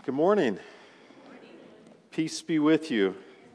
Good morning. Peace be with you.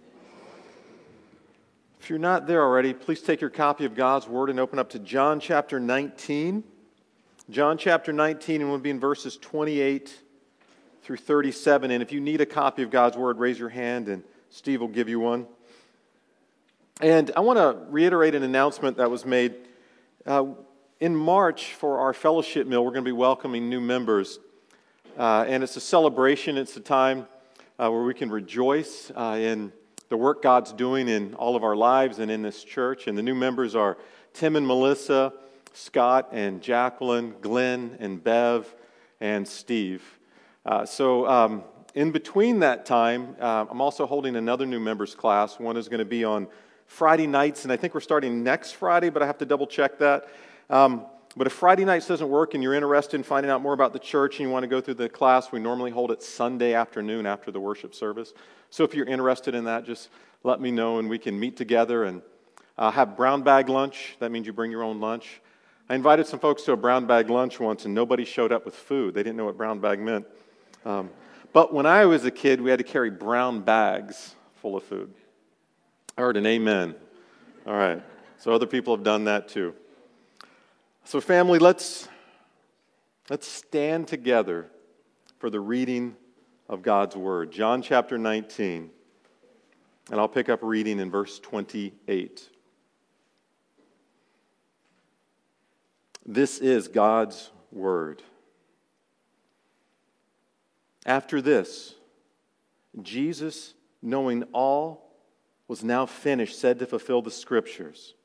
If you're not there already, please take your copy of God's Word and open up to John chapter 19. John chapter 19, and we'll be in verses 28 through 37. And if you need a copy of God's Word, raise your hand and Steve will give you one. And I want to reiterate an announcement that was made. In March, for our fellowship meal, we're going to be welcoming new members. And it's a celebration. It's a time where we can rejoice in the work God's doing in all of our lives and in this church. And the new members are Tim and Melissa, Scott and Jacqueline, Glenn and Bev, and Steve. So in between that time, I'm also holding another new members class. One is going to be on Friday nights, and I think we're starting next Friday, but I have to double check that. But if Friday nights doesn't work and you're interested in finding out more about the church and you want to go through the class, we normally hold it Sunday afternoon after the worship service. So if you're interested in that, just let me know and we can meet together and have brown bag lunch. That means you bring your own lunch. I invited some folks to a brown bag lunch once and nobody showed up with food. They didn't know what brown bag meant. But when I was a kid, we had to carry brown bags full of food. I heard an amen. All right. So other people have done that too. So family, let's stand together for the reading of God's Word. John chapter 19, and I'll pick up reading in verse 28. This is God's Word. After this, Jesus, knowing all was now finished, said to fulfill the Scriptures,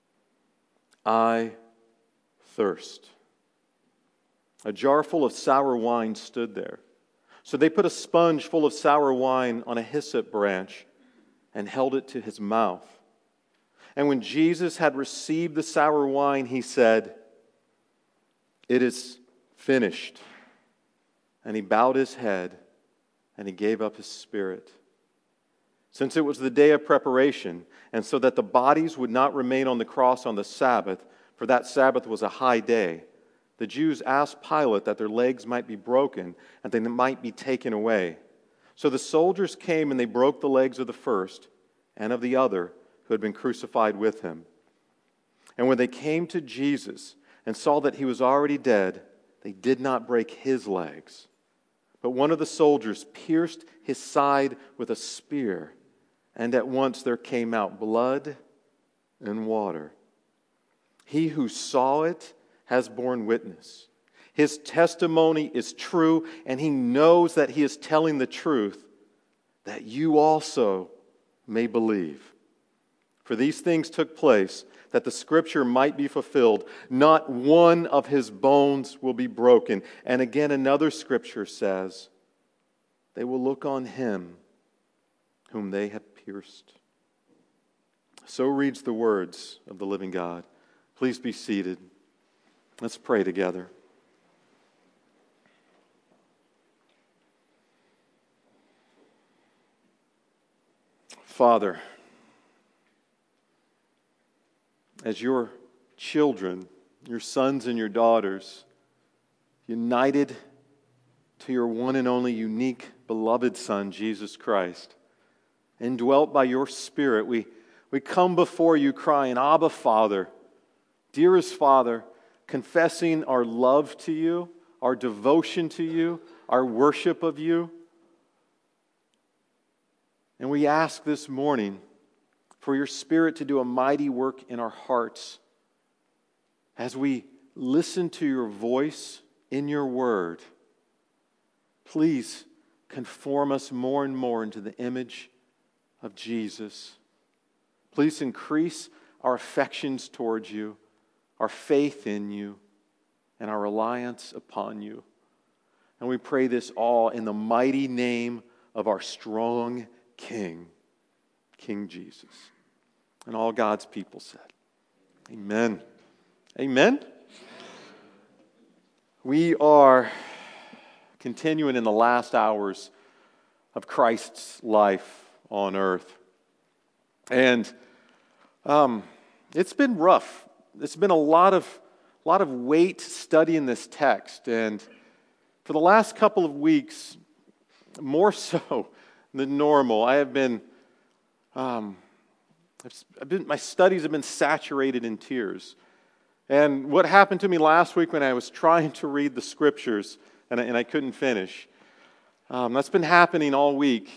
I thirst. A jar full of sour wine stood there. So they put a sponge full of sour wine on a hyssop branch and held it to his mouth. And when Jesus had received the sour wine, he said, It is finished. And he bowed his head and he gave up his spirit. Since it was the day of preparation, and so that the bodies would not remain on the cross on the Sabbath, for that Sabbath was a high day, the Jews asked Pilate that their legs might be broken and they might be taken away. So the soldiers came and they broke the legs of the first and of the other who had been crucified with him. And when they came to Jesus and saw that he was already dead, they did not break his legs. But one of the soldiers pierced his side with a spear, and at once there came out blood and water. He who saw it has borne witness. His testimony is true, and he knows that he is telling the truth, that you also may believe. For these things took place, that the Scripture might be fulfilled. Not one of his bones will be broken. And again, another Scripture says, they will look on him whom they have pierced. So reads the words of the living God. Please be seated. Let's pray together. Father, as your children, your sons and your daughters, united to your one and only unique beloved Son, Jesus Christ, indwelt by your Spirit, we come before you crying, Abba, Father, dearest Father, confessing our love to you, our devotion to you, our worship of you. And we ask this morning for your Spirit to do a mighty work in our hearts as we listen to your voice in your word. Please conform us more and more into the image of Jesus. Please increase our affections towards you, our faith in you, and our reliance upon you. And we pray this all in the mighty name of our strong King, King Jesus. And all God's people said, Amen. Amen. We are continuing in the last hours of Christ's life on earth. And it's been rough. It's been a lot of weight studying this text. And for the last couple of weeks, more so than normal, I have been, my studies have been saturated in tears. And what happened to me last week when I was trying to read the Scriptures and I couldn't finish, that's been happening all week.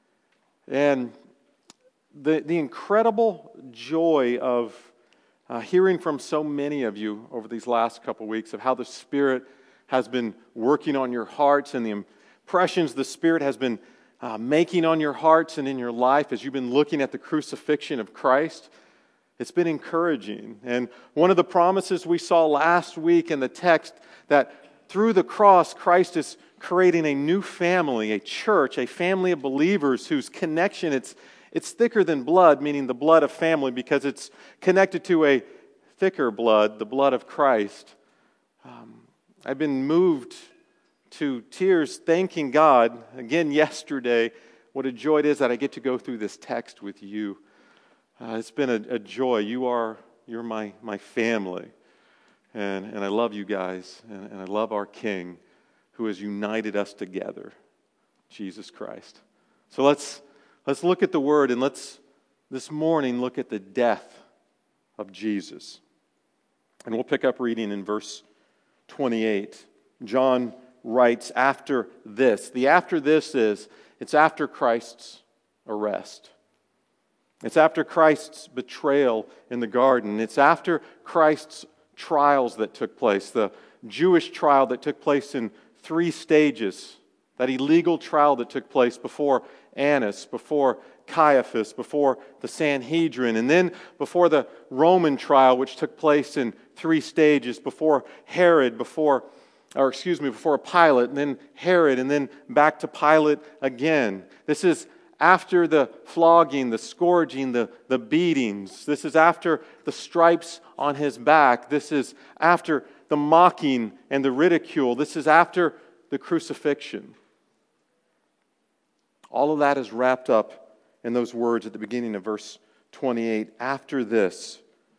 And the incredible joy of hearing from so many of you over these last couple weeks of how the Spirit has been working on your hearts and the impressions the Spirit has been making on your hearts and in your life as you've been looking at the crucifixion of Christ. It's been encouraging. And one of the promises we saw last week in the text, that through the cross, Christ is creating a new family, a church, a family of believers whose connection, it's thicker than blood, meaning the blood of family, because it's connected to a thicker blood, the blood of Christ. I've been moved to tears thanking God, again yesterday, what a joy it is that I get to go through this text with you. It's been a joy. You're my family. And I love you guys. And I love our King who has united us together, Jesus Christ. So let's look at the Word, and let's this morning look at the death of Jesus. And we'll pick up reading in verse 28. John writes, after this. The after this is, it's after Christ's arrest. It's after Christ's betrayal in the garden. It's after Christ's trials that took place. The Jewish trial that took place in 3 stages. That illegal trial that took place before Annas, before Caiaphas, before the Sanhedrin, and then before the Roman trial, which took place in 3 stages, before Herod, before Pilate, and then Herod, and then back to Pilate again. This is after the flogging, the scourging, the beatings. This is after the stripes on his back. This is after the mocking and the ridicule. This is after the crucifixion. All of that is wrapped up in those words at the beginning of verse 28. After this,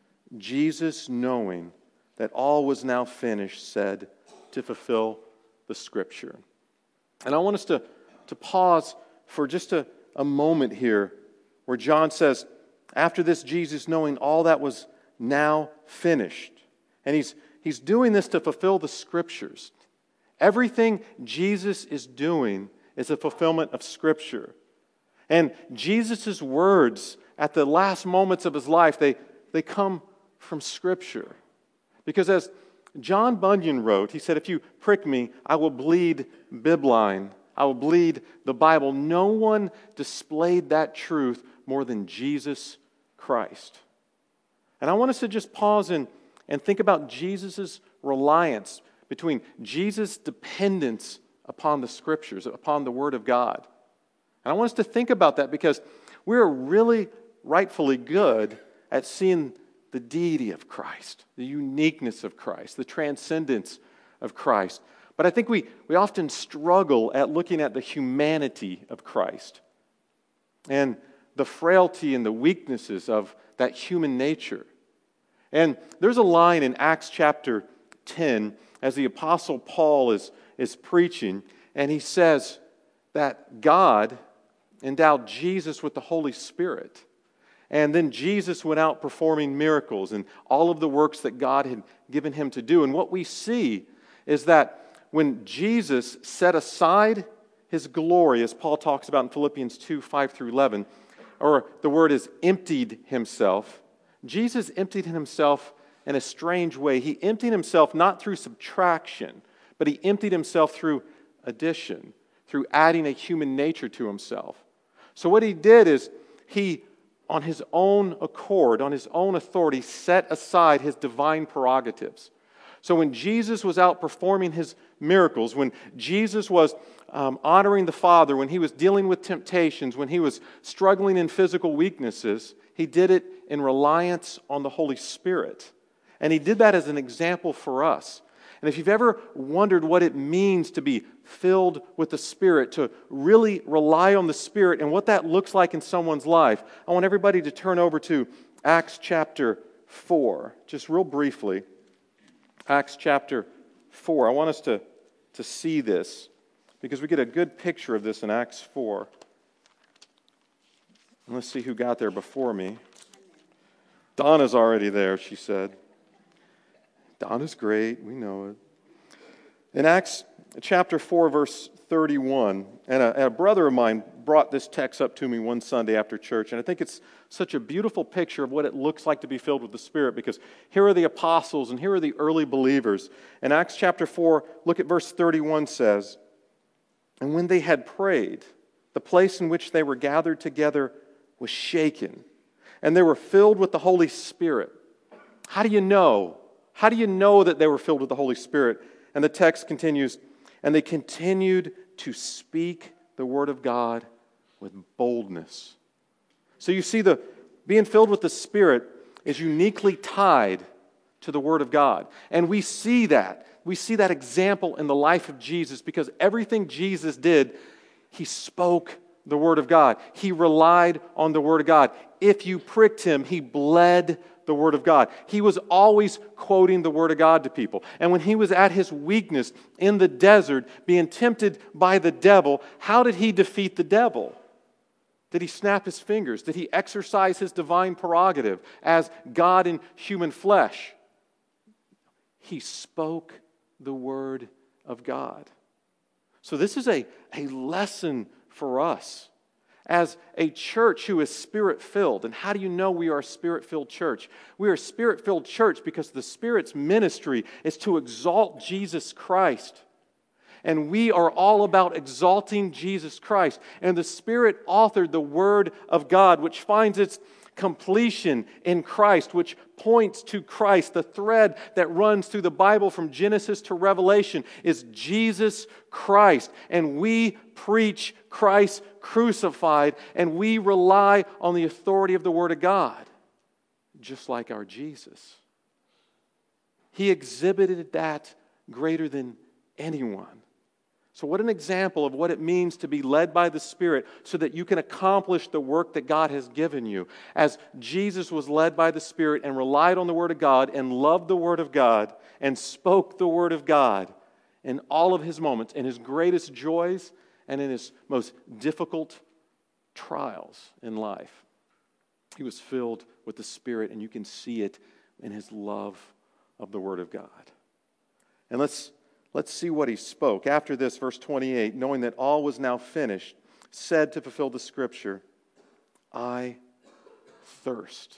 Jesus, knowing that all was now finished, said, to fulfill the Scripture. And I want us to pause for just a moment here where John says, after this, Jesus, knowing all that was now finished. And he's doing this to fulfill the Scriptures. Everything Jesus is doing is a fulfillment of Scripture. And Jesus' words at the last moments of his life, they come from Scripture. Because as John Bunyan wrote, he said, if you prick me, I will bleed bibline. I will bleed the Bible. No one displayed that truth more than Jesus Christ. And I want us to just pause and think about Jesus' reliance, between Jesus' dependence upon the Scriptures, upon the Word of God. And I want us to think about that because we're really rightfully good at seeing the deity of Christ, the uniqueness of Christ, the transcendence of Christ. But I think we often struggle at looking at the humanity of Christ and the frailty and the weaknesses of that human nature. And there's a line in Acts chapter 10 as the Apostle Paul is preaching, and he says that God endowed Jesus with the Holy Spirit. And then Jesus went out performing miracles and all of the works that God had given him to do. And what we see is that when Jesus set aside his glory, as Paul talks about in Philippians 2, 5 through 11, or the word is emptied himself, Jesus emptied himself in a strange way. He emptied himself not through subtraction, but he emptied himself through addition, through adding a human nature to himself. So what he did is he, on his own accord, on his own authority, set aside his divine prerogatives. So when Jesus was out performing his miracles, when Jesus was honoring the Father, when he was dealing with temptations, when he was struggling in physical weaknesses, he did it in reliance on the Holy Spirit. And he did that as an example for us. And if you've ever wondered what it means to be filled with the Spirit, to really rely on the Spirit and what that looks like in someone's life, I want everybody to turn over to Acts chapter 4, just real briefly. Acts chapter 4. I want us to see this because we get a good picture of this in Acts 4. And let's see who got there before me. Donna's already there, she said. Donna's great, we know it. In Acts chapter 4, verse 31, and a brother of mine brought this text up to me one Sunday after church, and I think it's such a beautiful picture of what it looks like to be filled with the Spirit, because here are the apostles and here are the early believers. In Acts chapter 4, look at verse 31 says, "And when they had prayed, the place in which they were gathered together was shaken, and they were filled with the Holy Spirit." How do you know? How do you know that they were filled with the Holy Spirit? And the text continues, "And they continued to speak the word of God with boldness." So you see, the being filled with the Spirit is uniquely tied to the Word of God. And we see that. We see that example in the life of Jesus, because everything Jesus did, He spoke the Word of God. He relied on the Word of God. If you pricked Him, He bled the Word of God. He was always quoting the Word of God to people. And when He was at His weakness in the desert, being tempted by the devil, how did He defeat the devil? Did He snap His fingers? Did He exercise His divine prerogative as God in human flesh? He spoke the Word of God. So this is a lesson for us as a church who is Spirit-filled. And how do you know we are a Spirit-filled church? We are a Spirit-filled church because the Spirit's ministry is to exalt Jesus Christ. And we are all about exalting Jesus Christ. And the Spirit authored the Word of God, which finds its completion in Christ, which points to Christ. The thread that runs through the Bible from Genesis to Revelation is Jesus Christ. And we preach Christ crucified, and we rely on the authority of the Word of God, just like our Jesus. He exhibited that greater than anyone. So what an example of what it means to be led by the Spirit so that you can accomplish the work that God has given you. As Jesus was led by the Spirit and relied on the Word of God and loved the Word of God and spoke the Word of God in all of His moments, in His greatest joys and in His most difficult trials in life. He was filled with the Spirit, and you can see it in His love of the Word of God. And let's see what He spoke. After this, verse 28, knowing that all was now finished, said to fulfill the Scripture, "I thirst."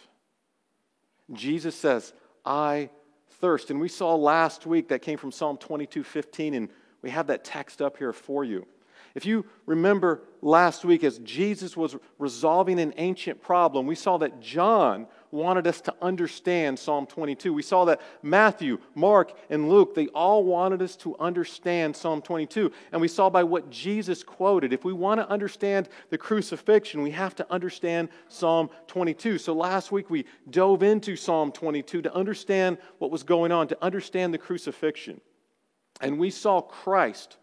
Jesus says, "I thirst." And we saw last week that came from Psalm 22:15, and we have that text up here for you. If you remember last week, as Jesus was resolving an ancient problem, we saw that John wanted us to understand Psalm 22. We saw that Matthew, Mark, and Luke, they all wanted us to understand Psalm 22. And we saw by what Jesus quoted, if we want to understand the crucifixion, we have to understand Psalm 22. So last week we dove into Psalm 22 to understand what was going on, to understand the crucifixion. And we saw Christ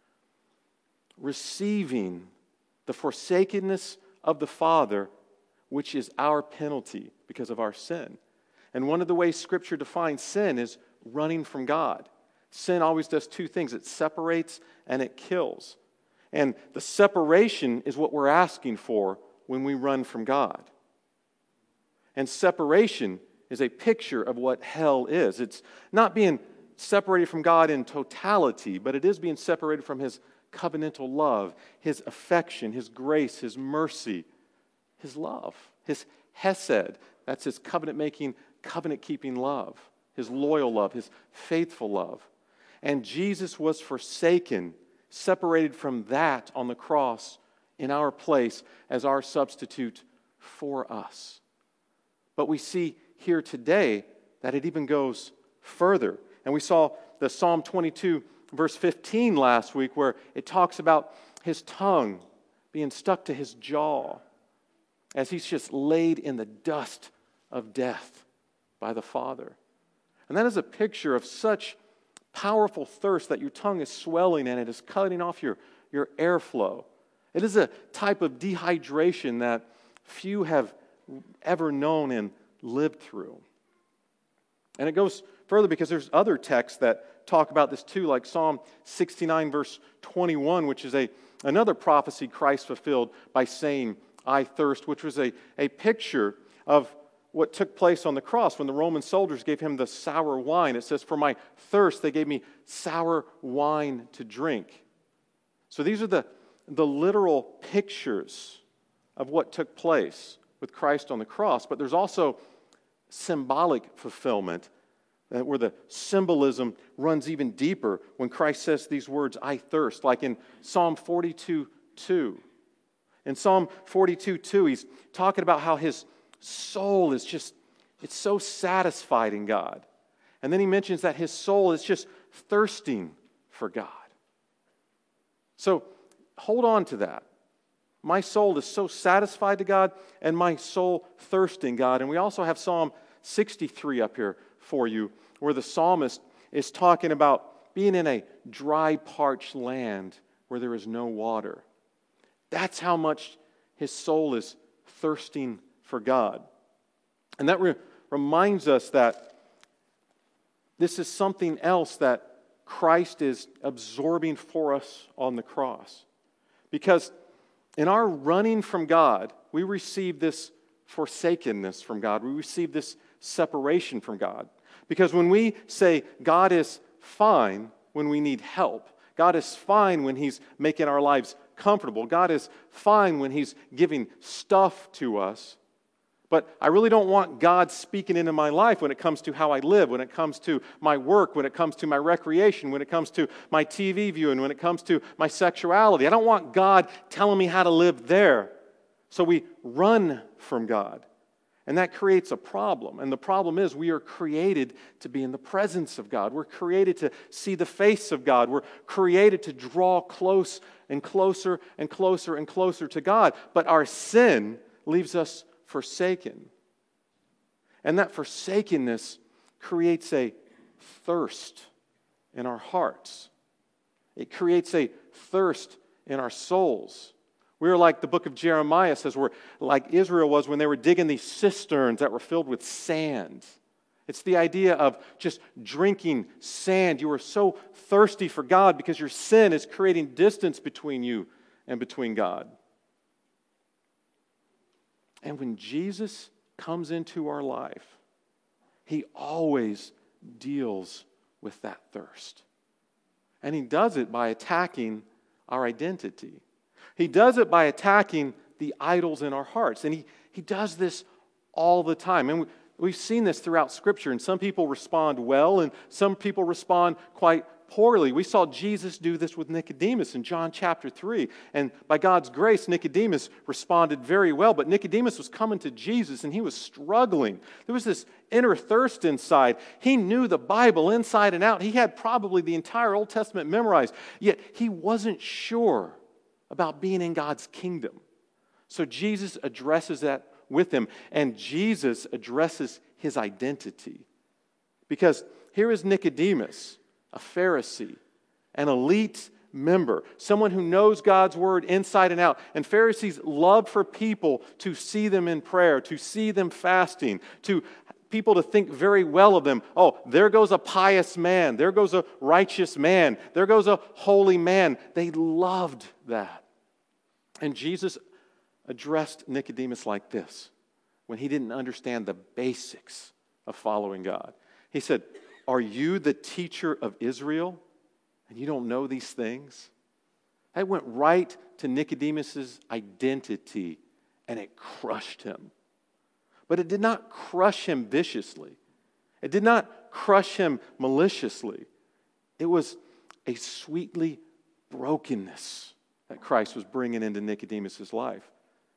receiving the forsakenness of the Father, which is our penalty because of our sin. And one of the ways Scripture defines sin is running from God. Sin always does two things. It separates and it kills. And the separation is what we're asking for when we run from God. And separation is a picture of what hell is. It's not being separated from God in totality, but it is being separated from His covenantal love, His affection, His grace, His mercy, His love, His hesed. That's His covenant-making, covenant-keeping love, His loyal love, His faithful love. And Jesus was forsaken, separated from that on the cross in our place as our substitute for us. But we see here today that it even goes further. And we saw the Psalm 22 verse 15 last week, where it talks about His tongue being stuck to His jaw as He's just laid in the dust of death by the Father. And that is a picture of such powerful thirst that your tongue is swelling and it is cutting off your airflow. It is a type of dehydration that few have ever known and lived through. And it goes further because there's other texts that talk about this too, like Psalm 69, verse 21, which is another prophecy Christ fulfilled by saying, I thirst, which was a picture of what took place on the cross when the Roman soldiers gave him the sour wine. It says, for my thirst, they gave me sour wine to drink. So these are the literal pictures of what took place with Christ on the cross. But there's also symbolic fulfillment where the symbolism runs even deeper when Christ says these words, I thirst, like in Psalm 42:2. In Psalm 42:2, he's talking about how his soul is it's so satisfied in God. And then he mentions that his soul is just thirsting for God. So hold on to that. My soul is so satisfied to God, and my soul thirsting God. And we also have Psalm 63 up here for you, where the psalmist is talking about being in a dry, parched land where there is no water. That's how much his soul is thirsting for God. And that reminds us that this is something else that Christ is absorbing for us on the cross. Because in our running from God, we receive this forsakenness from God. We receive this separation from God. Because when we say God is fine when we need help, God is fine when He's making our lives comfortable, God is fine when He's giving stuff to us, but I really don't want God speaking into my life when it comes to how I live, when it comes to my work, when it comes to my recreation, when it comes to my TV viewing, when it comes to my sexuality. I don't want God telling me how to live there. So we run from God. And that creates a problem. And the problem is we are created to be in the presence of God. We're created to see the face of God. We're created to draw close and closer and closer and closer to God. But our sin leaves us forsaken. And that forsakenness creates a thirst in our hearts. It creates a thirst in our souls. We are like the book of Jeremiah says, we're like Israel was when they were digging these cisterns that were filled with sand. It's the idea of just drinking sand. You are so thirsty for God because your sin is creating distance between you and between God. And when Jesus comes into our life, He always deals with that thirst. And He does it by attacking our identity. He does it by attacking the idols in our hearts. And he does this all the time. And we've seen this throughout Scripture. And some people respond well, and some people respond quite poorly. We saw Jesus do this with Nicodemus in John chapter 3. And by God's grace, Nicodemus responded very well. But Nicodemus was coming to Jesus, and he was struggling. There was this inner thirst inside. He knew the Bible inside and out. He had probably the entire Old Testament memorized. Yet he wasn't sure about being in God's kingdom. So Jesus addresses that with him, and Jesus addresses his identity. Because here is Nicodemus, a Pharisee, an elite member, someone who knows God's word inside and out. And Pharisees love for people to see them in prayer, to see them fasting, to people to think very well of them. Oh, there goes a pious man. There goes a righteous man. There goes a holy man. They loved that. And Jesus addressed Nicodemus like this when he didn't understand the basics of following God. He said, are you the teacher of Israel and you don't know these things? That went right to Nicodemus's identity and it crushed him. But it did not crush him viciously. It did not crush him maliciously. It was a sweetly brokenness that Christ was bringing into Nicodemus' life.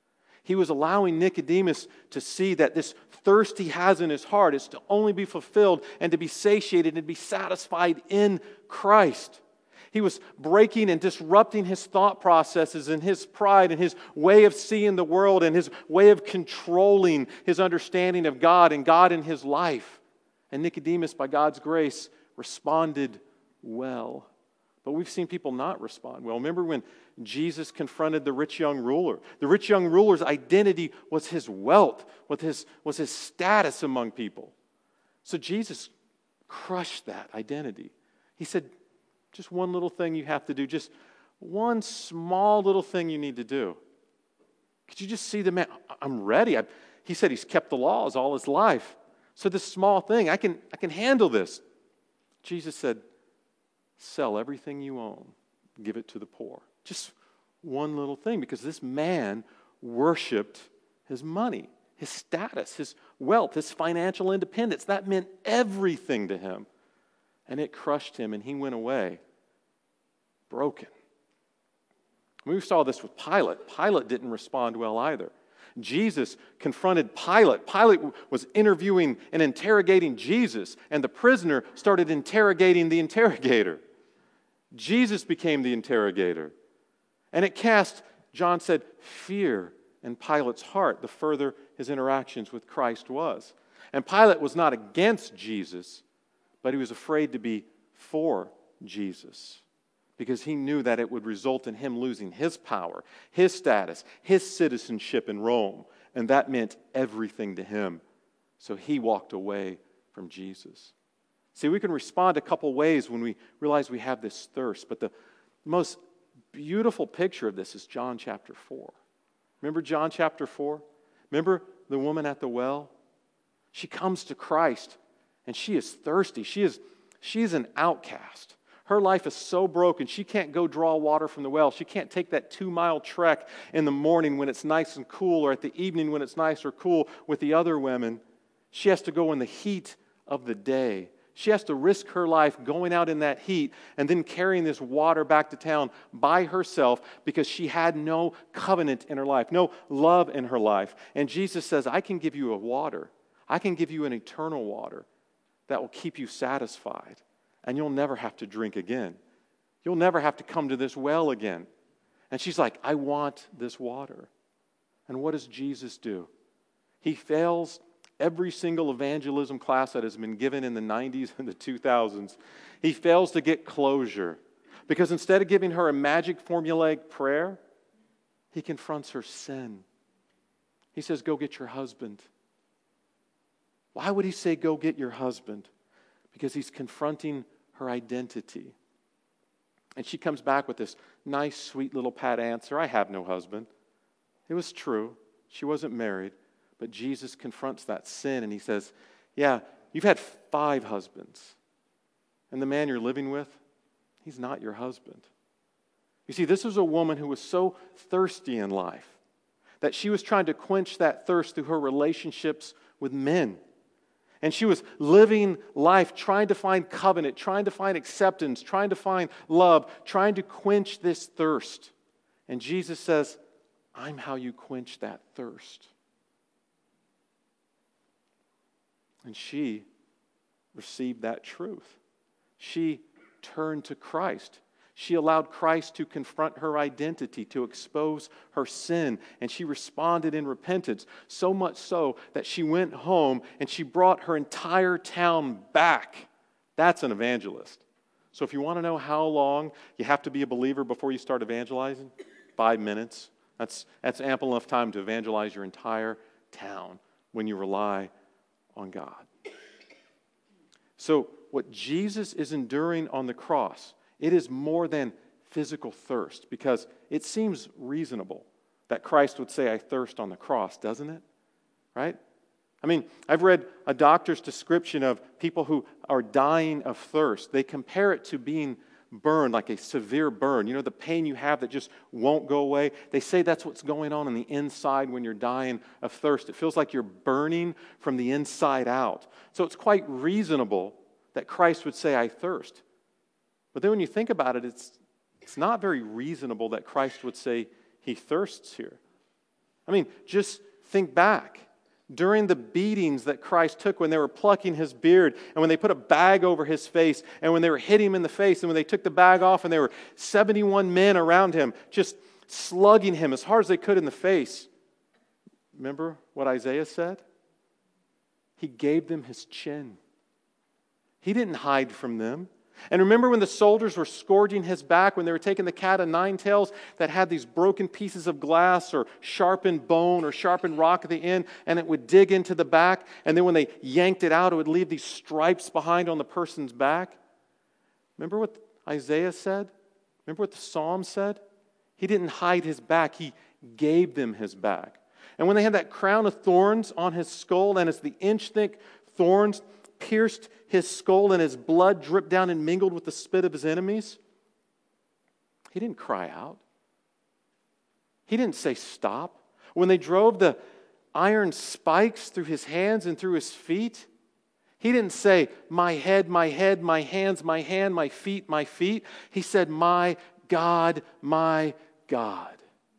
He was allowing Nicodemus to see that this thirst he has in his heart is to only be fulfilled and to be satiated and be satisfied in Christ. He was breaking and disrupting his thought processes and his pride and his way of seeing the world and his way of controlling his understanding of God and God in his life. And Nicodemus, by God's grace, responded well. But we've seen people not respond well. Remember when Jesus confronted the rich young ruler? The rich young ruler's identity was his wealth, was his status among people. So Jesus crushed that identity. He said, just one little thing you have to do, just one small little thing you need to do. Could you just see the man? I'm ready. He said he's kept the laws all his life. So this small thing, I can handle this. Jesus said, sell everything you own, give it to the poor. Just one little thing, because this man worshiped his money, his status, his wealth, his financial independence. That meant everything to him. And it crushed him, and he went away broken. We saw this with Pilate. Pilate didn't respond well either. Jesus confronted Pilate. Pilate was interviewing and interrogating Jesus, and the prisoner started interrogating the interrogator. Jesus became the interrogator. And it cast, John said, fear in Pilate's heart the further his interactions with Christ was. And Pilate was not against Jesus, but he was afraid to be for Jesus, because he knew that it would result in him losing his power, his status, his citizenship in Rome, and that meant everything to him. So he walked away from Jesus. See, we can respond a couple ways when we realize we have this thirst, but the most beautiful picture of this is John chapter 4. Remember John chapter 4? Remember the woman at the well? She comes to Christ, and she is thirsty. She is an outcast. Her life is so broken, she can't go draw water from the well. She can't take that 2-mile trek in the morning when it's nice and cool, or at the evening when it's nice or cool with the other women. She has to go in the heat of the day. She has to risk her life going out in that heat and then carrying this water back to town by herself, because she had no covenant in her life, no love in her life. And Jesus says, I can give you a water. I can give you an eternal water that will keep you satisfied. And you'll never have to drink again. You'll never have to come to this well again. And she's like, I want this water. And what does Jesus do? He fails every single evangelism class that has been given in the 90s and the 2000s. He fails to get closure, because instead of giving her a magic formulaic prayer, he confronts her sin. He says, go get your husband. Why would he say, go get your husband? Because he's confronting her identity. And she comes back with this nice, sweet little pat answer, I have no husband. It was true. She wasn't married. But Jesus confronts that sin, and he says, yeah, you've had 5 husbands. And the man you're living with, he's not your husband. You see, this was a woman who was so thirsty in life that she was trying to quench that thirst through her relationships with men. And she was living life trying to find covenant, trying to find acceptance, trying to find love, trying to quench this thirst. And Jesus says, I'm how you quench that thirst. And she received that truth. She turned to Christ. She allowed Christ to confront her identity, to expose her sin, and she responded in repentance, so much so that she went home and she brought her entire town back. That's an evangelist. So if you want to know how long you have to be a believer before you start evangelizing, 5 minutes. That's ample enough time to evangelize your entire town when you rely on God. So what Jesus is enduring on the cross, it is more than physical thirst, because it seems reasonable that Christ would say, I thirst on the cross, doesn't it? Right? I mean, I've read a doctor's description of people who are dying of thirst. They compare it to being burned, like a severe burn. You know, the pain you have that just won't go away. They say that's what's going on the inside when you're dying of thirst. It feels like you're burning from the inside out. So it's quite reasonable that Christ would say, I thirst. But then when you think about it, it's not very reasonable that Christ would say he thirsts here. I mean, just think back. During the beatings that Christ took when they were plucking his beard, and when they put a bag over his face, and when they were hitting him in the face, and when they took the bag off, and there were 71 men around him just slugging him as hard as they could in the face. Remember what Isaiah said? He gave them his chin. He didn't hide from them. And remember when the soldiers were scourging his back, when they were taking the cat of 9 tails that had these broken pieces of glass or sharpened bone or sharpened rock at the end, and it would dig into the back, and then when they yanked it out, it would leave these stripes behind on the person's back? Remember what Isaiah said? Remember what the Psalm said? He didn't hide his back. He gave them his back. And when they had that crown of thorns on his skull, and as the inch-thick thorns pierced his skull and his blood dripped down and mingled with the spit of his enemies, he didn't cry out. He didn't say stop. When they drove the iron spikes through his hands and through his feet, he didn't say, my head, my hands, my hand, my feet, my feet. He said, my God, my God.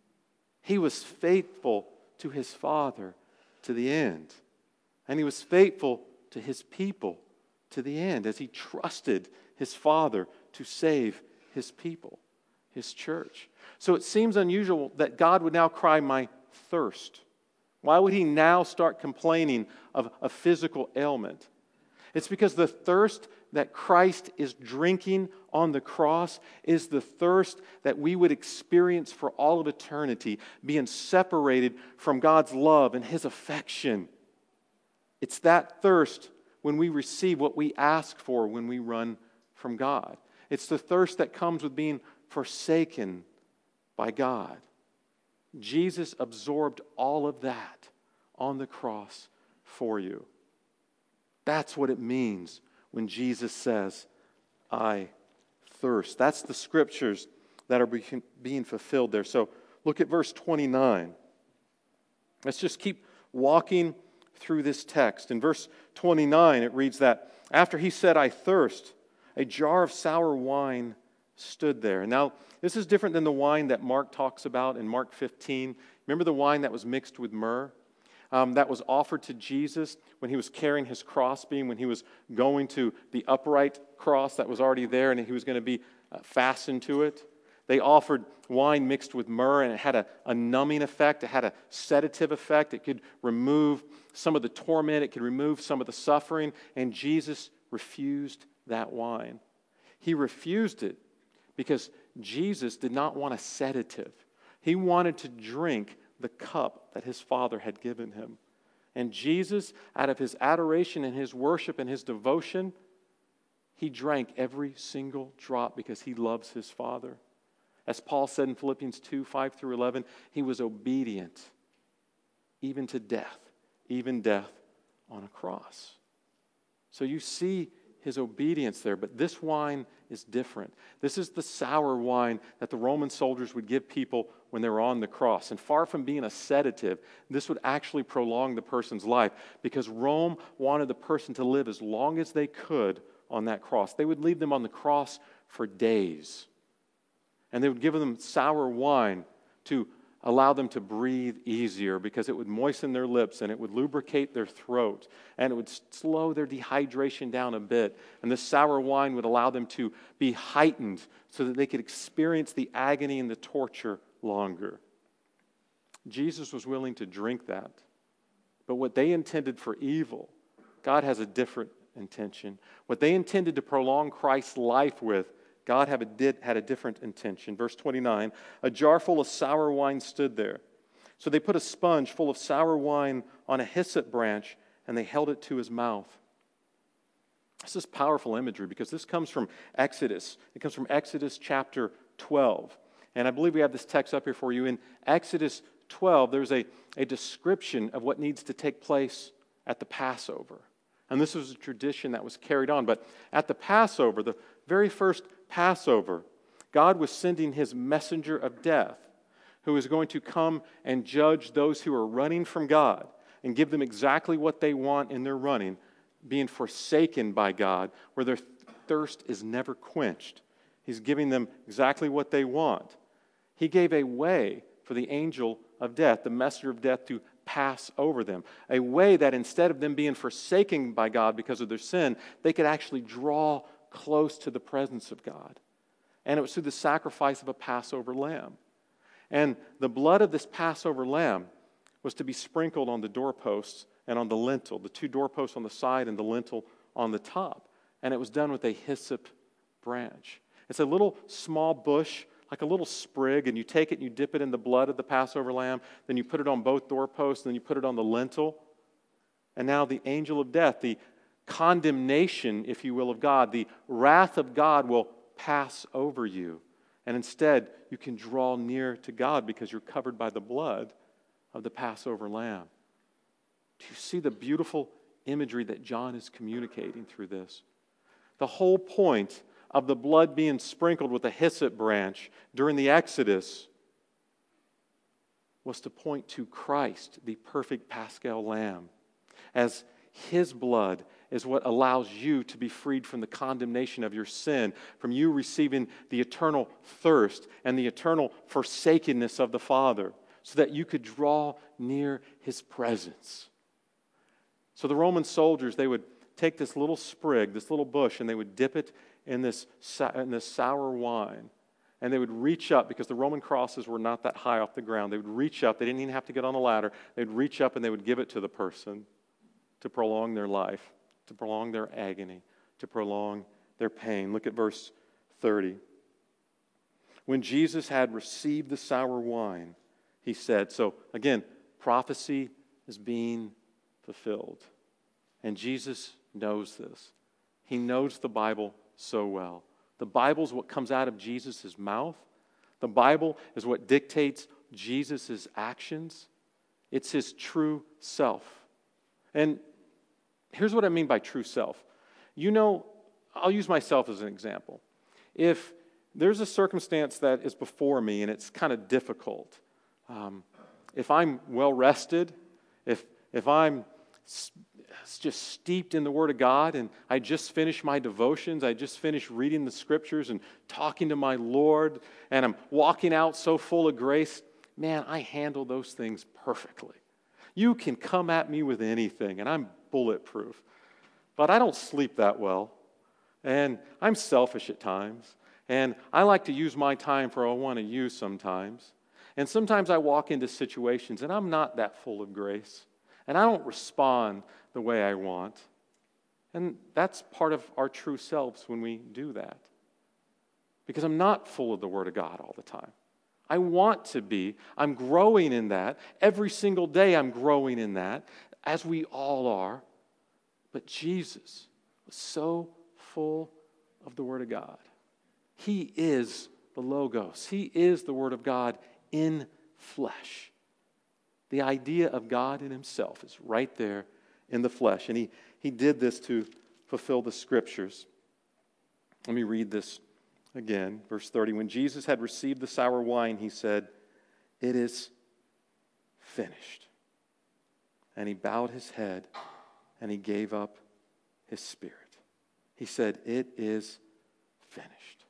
He was faithful to his Father to the end. And he was faithful to his people to the end as he trusted his Father to save his people, his church. So it seems unusual that God would now cry, my thirst. Why would he now start complaining of a physical ailment? It's because the thirst that Christ is drinking on the cross is the thirst that we would experience for all of eternity, being separated from God's love and his affection. It's that thirst when we receive what we ask for when we run from God. It's the thirst that comes with being forsaken by God. Jesus absorbed all of that on the cross for you. That's what it means when Jesus says, I thirst. That's the scriptures that are being fulfilled there. So look at verse 29. Let's just keep walking through this text. In verse 29, it reads that after he said, I thirst, a jar of sour wine stood there. Now, this is different than the wine that Mark talks about in Mark 15. Remember the wine that was mixed with myrrh? That was offered to Jesus when he was carrying his crossbeam, when he was going to the upright cross that was already there and he was going to be fastened to it. They offered wine mixed with myrrh, and it had a numbing effect. It had a sedative effect. It could remove some of the torment. It could remove some of the suffering. And Jesus refused that wine. He refused it because Jesus did not want a sedative. He wanted to drink the cup that his Father had given him. And Jesus, out of his adoration and his worship and his devotion, he drank every single drop because he loves his Father. As Paul said in Philippians 2, 5 through 11, he was obedient even to death, even death on a cross. So you see his obedience there, but this wine is different. This is the sour wine that the Roman soldiers would give people when they were on the cross. And far from being a sedative, this would actually prolong the person's life because Rome wanted the person to live as long as they could on that cross. They would leave them on the cross for days. And they would give them sour wine to allow them to breathe easier because it would moisten their lips and it would lubricate their throat and it would slow their dehydration down a bit. And this sour wine would allow them to be heightened so that they could experience the agony and the torture longer. Jesus was willing to drink that. But what they intended for evil, God has a different intention. What they intended to prolong Christ's life with, God had a different intention. Verse 29, a jar full of sour wine stood there. So they put a sponge full of sour wine on a hyssop branch, and they held it to his mouth. This is powerful imagery because this comes from Exodus. It comes from Exodus chapter 12. And I believe we have this text up here for you. In Exodus 12, there's a description of what needs to take place at the Passover. And this was a tradition that was carried on. But at the Passover, the very first Passover, God was sending his messenger of death who was going to come and judge those who are running from God and give them exactly what they want in their running, being forsaken by God, where their thirst is never quenched. He's giving them exactly what they want. He gave a way for the angel of death, the messenger of death, to pass over them. A way that instead of them being forsaken by God because of their sin, they could actually draw close to the presence of God. And it was through the sacrifice of a Passover lamb. And the blood of this Passover lamb was to be sprinkled on the doorposts and on the lintel, the two doorposts on the side and the lintel on the top. And it was done with a hyssop branch. It's a little small bush, like a little sprig, and you take it and you dip it in the blood of the Passover lamb, then you put it on both doorposts, and then you put it on the lintel. And now the angel of death, the condemnation, if you will, of God, the wrath of God will pass over you. And instead, you can draw near to God because you're covered by the blood of the Passover lamb. Do you see the beautiful imagery that John is communicating through this? The whole point of the blood being sprinkled with a hyssop branch during the Exodus was to point to Christ, the perfect Paschal lamb, as His blood is what allows you to be freed from the condemnation of your sin, from you receiving the eternal thirst and the eternal forsakenness of the Father, so that you could draw near His presence. So the Roman soldiers, they would take this little sprig, this little bush, and they would dip it in this sour wine. And they would reach up, because the Roman crosses were not that high off the ground. They would reach up. They didn't even have to get on a ladder. They'd reach up and they would give it to the person to prolong their life, to prolong their agony, to prolong their pain. Look at verse 30. When Jesus had received the sour wine, He said, so again, prophecy is being fulfilled. And Jesus knows this. He knows the Bible so well. The Bible is what comes out of Jesus' mouth. The Bible is what dictates Jesus' actions. It's His true self. And here's what I mean by true self. You know, I'll use myself as an example. If there's a circumstance that is before me and it's kind of difficult, if I'm well rested, if I'm just steeped in the Word of God, and I just finished my devotions, I just finished reading the Scriptures and talking to my Lord, and I'm walking out so full of grace, man, I handle those things perfectly. You can come at me with anything, and I'm bulletproof. But I don't sleep that well, and I'm selfish at times, and I like to use my time for what I want to use sometimes. And sometimes I walk into situations, and I'm not that full of grace. And I don't respond the way I want. And that's part of our true selves when we do that. Because I'm not full of the Word of God all the time. I want to be. I'm growing in that. Every single day I'm growing in that, as we all are. But Jesus was so full of the Word of God. He is the Logos. He is the Word of God in flesh. The idea of God in Himself is right there in the flesh. And he did this to fulfill the Scriptures. Let me read this again. Verse 30. When Jesus had received the sour wine, He said, "It is finished." And He bowed His head and He gave up His spirit. He said, "It is finished."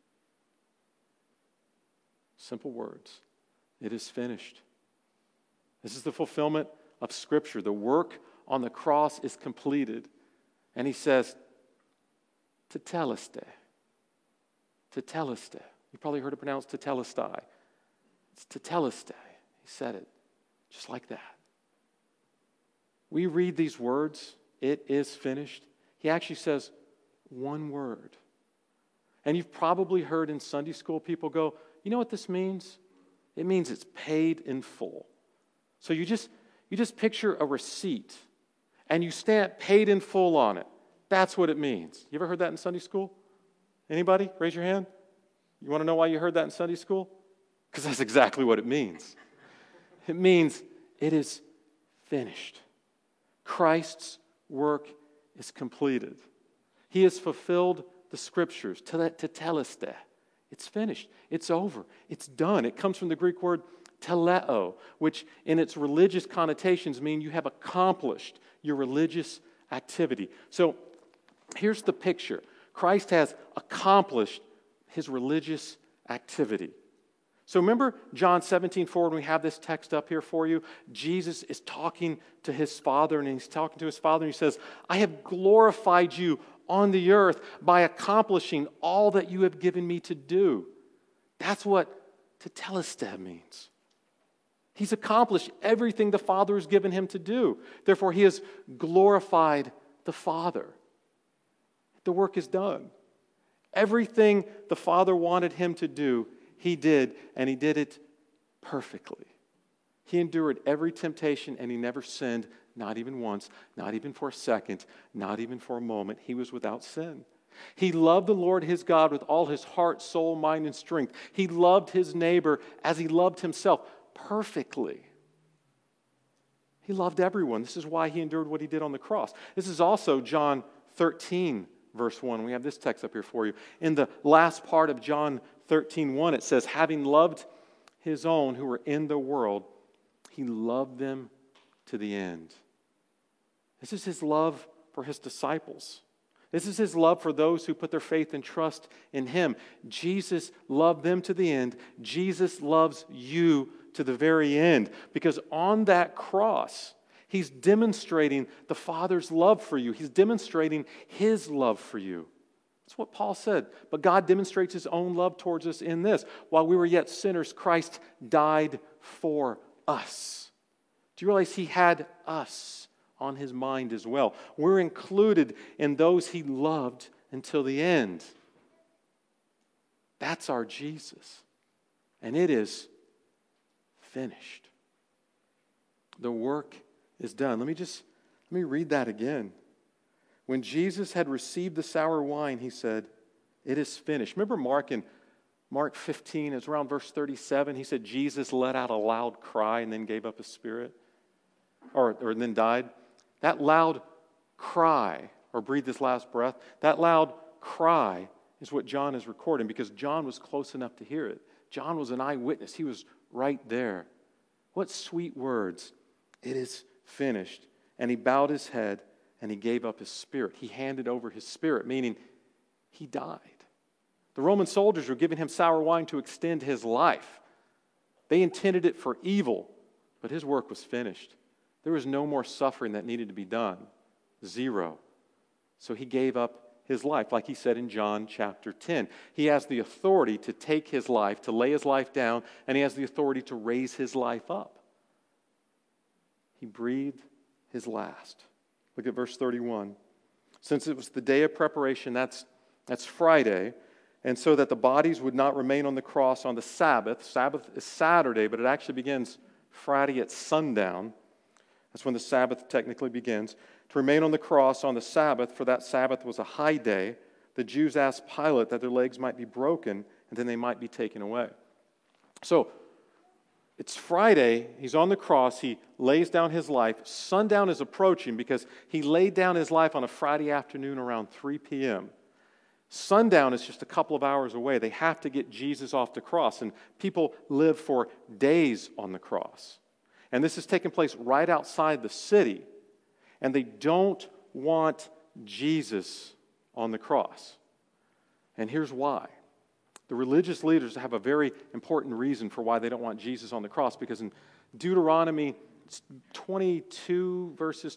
Simple words. It is finished. This is the fulfillment of Scripture. The work on the cross is completed. And He says, tetelestai. Tetelestai. You probably heard it pronounced tetelestai. It's tetelestai. He said it just like that. We read these words, "It is finished." He actually says one word. And you've probably heard in Sunday school people go, you know what this means? It means it's paid in full. So you just picture a receipt and you stamp "paid in full" on it. That's what it means. You ever heard that in Sunday school? Anybody? Raise your hand. You want to know why you heard that in Sunday school? Because that's exactly what it means. It means it is finished. Christ's work is completed. He has fulfilled the Scriptures, tetelestai. It's finished. It's over. It's done. It comes from the Greek word teleo, which in its religious connotations mean you have accomplished your religious activity. So here's the picture. Christ has accomplished His religious activity. So remember John 17:4, when we have this text up here for you, Jesus is talking to His Father, and He's talking to His Father, and He says, "I have glorified you on the earth by accomplishing all that you have given me to do." That's what tetelestai means. He's accomplished everything the Father has given Him to do. Therefore, He has glorified the Father. The work is done. Everything the Father wanted Him to do, He did, and He did it perfectly. He endured every temptation, and He never sinned not even once, not even for a second, not even for a moment. He was without sin. He loved the Lord his God with all his heart, soul, mind, and strength. He loved his neighbor as he loved himself perfectly. He loved everyone. This is why he endured what he did on the cross. This is also John 13, verse 1. We have this text up here for you. In the last part of John 13:1, it says, having loved his own who were in the world, he loved them to the end. This is his love for his disciples. This is his love for those who put their faith and trust in him. Jesus loved them to the end. Jesus loves you to the very end. Because on that cross, he's demonstrating the Father's love for you. He's demonstrating his love for you. That's what Paul said. But God demonstrates his own love towards us in this. While we were yet sinners, Christ died for us. Do you realize he had us on his mind as well? We're included in those he loved until the end. That's our Jesus. And it is finished. The work is done. Let me read that again. When Jesus had received the sour wine, he said, it is finished. Remember Mark 15, it's around verse 37, he said Jesus let out a loud cry and then gave up his spirit, or then died. That loud cry, or breathed his last breath, that loud cry is what John is recording, because John was close enough to hear it. John was an eyewitness. He was right there. What sweet words. It is finished. And he bowed his head and he gave up his spirit. He handed over his spirit, meaning he died. The Roman soldiers were giving him sour wine to extend his life. They intended it for evil, but his work was finished. There was no more suffering that needed to be done. Zero. So he gave up his life, like he said in John chapter 10. He has the authority to take his life, to lay his life down, and he has the authority to raise his life up. He breathed his last. Look at verse 31. Since it was the day of preparation, that's Friday, and so that the bodies would not remain on the cross on the Sabbath. Sabbath is Saturday, but it actually begins Friday at sundown. That's when the Sabbath technically begins. To remain on the cross on the Sabbath, for that Sabbath was a high day, the Jews asked Pilate that their legs might be broken and then they might be taken away. So, it's Friday, he's on the cross, he lays down his life. Sundown is approaching because he laid down his life on a Friday afternoon around 3 p.m. Sundown is just a couple of hours away. They have to get Jesus off the cross, and people live for days on the cross. And this is taking place right outside the city, and they don't want Jesus on the cross. And here's why. The religious leaders have a very important reason for why they don't want Jesus on the cross, because in Deuteronomy 21 verses